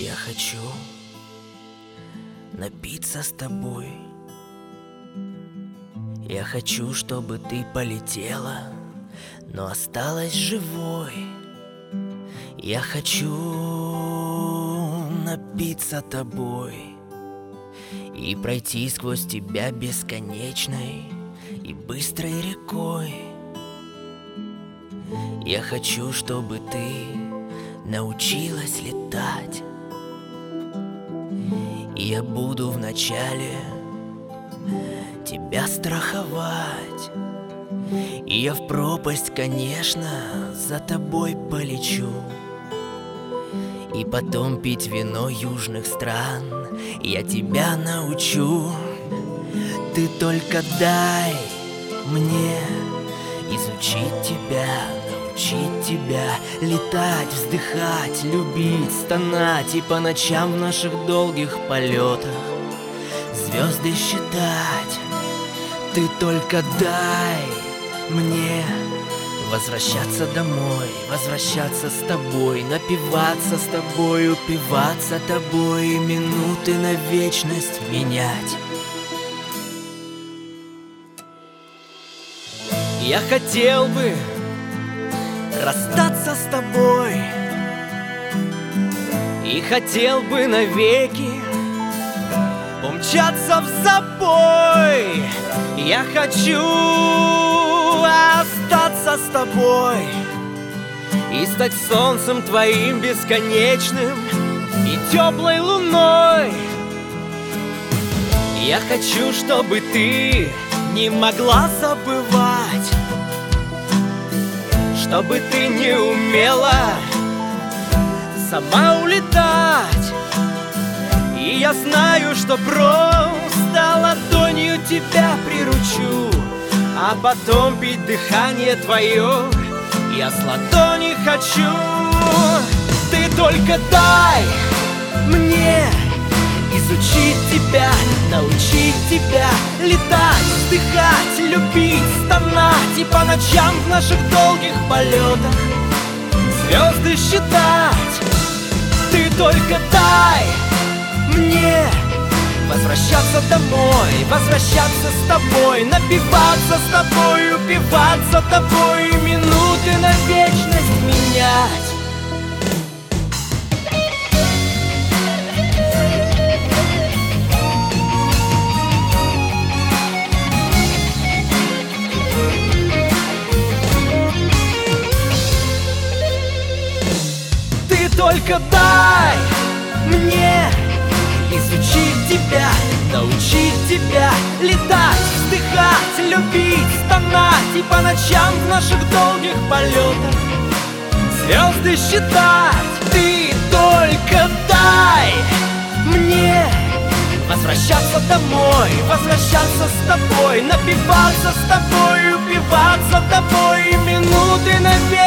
Я хочу напиться с тобой. Я хочу, чтобы ты полетела, но осталась живой. Я хочу напиться тобой и пройти сквозь тебя бесконечной и быстрой рекой. Я хочу, чтобы ты научилась летать, и я буду вначале тебя страховать. И я в пропасть, конечно, за тобой полечу, и потом пить вино южных стран я тебя научу. Ты только дай мне изучить тебя, научить тебя летать, вздыхать, любить, стонать, и по ночам в наших долгих полетах звезды считать. Ты только дай мне возвращаться домой, возвращаться с тобой, напиваться с тобой, упиваться тобой, и минуты на вечность менять. Я хотел бы расстаться с тобой, и хотел бы навеки умчаться в забой. Я хочу остаться с тобой и стать солнцем твоим бесконечным и теплой луной. Я хочу, чтобы ты не могла забывать, чтобы ты не умела сама улетать. И я знаю, что просто ладонью тебя приручу, а потом пить дыхание твое я с ладони хочу. Ты только дай мне изучить тебя, научить тебя летать, вздыхать, любить, стонать, и по ночам в наших долгих полетах звезды считать. Ты только дай мне возвращаться домой, возвращаться с тобой, напиваться с тобой, упиваться тобой, и минуты на вечность менять. Ты только дай мне изучить тебя, научить тебя летать, вздыхать, любить, стонать, и по ночам в наших долгих полетах звезды считать. Ты только дай мне возвращаться домой, возвращаться с тобой, напиваться с тобой, упиваться тобой, и минуты на вечность